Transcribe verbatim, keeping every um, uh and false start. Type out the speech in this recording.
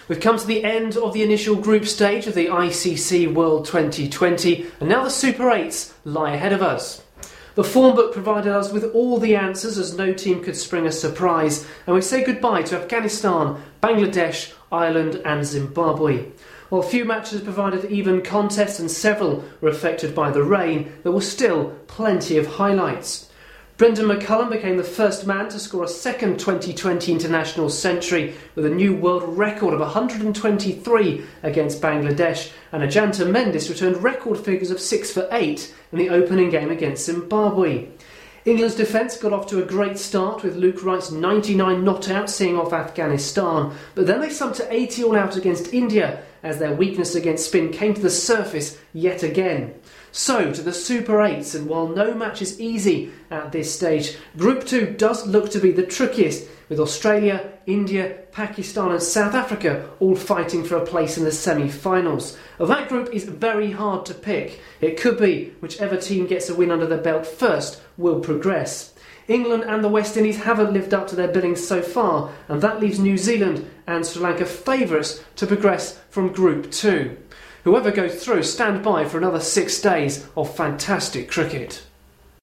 We've come to the end of the initial group stage of the I C C World twenty twenty, and now the Super eights lie ahead of us. The form book provided us with all the answers as no team could spring a surprise, and we say goodbye to Afghanistan, Bangladesh, Ireland and Zimbabwe. While few matches provided even contests and several were affected by the rain, there were still plenty of highlights. Brendan McCullum became the first man to score a second twenty twenty international century with a new world record of one hundred twenty-three against Bangladesh, and Ajanta Mendis returned record figures of six for eight in the opening game against Zimbabwe. England's defence got off to a great start with Luke Wright's ninety-nine not out seeing off Afghanistan, but then they summed to eighty all out against India as their weakness against spin came to the surface yet again. So to the Super eights, and while no match is easy at this stage, Group two does look to be the trickiest, with Australia, India, Pakistan and South Africa all fighting for a place in the semi-finals. That group is very hard to pick. It could be whichever team gets a win under their belt first will progress. England and the West Indies haven't lived up to their billings so far, and that leaves New Zealand and Sri Lanka favourites to progress from Group two. Whoever goes through, stand by for another six days of fantastic cricket.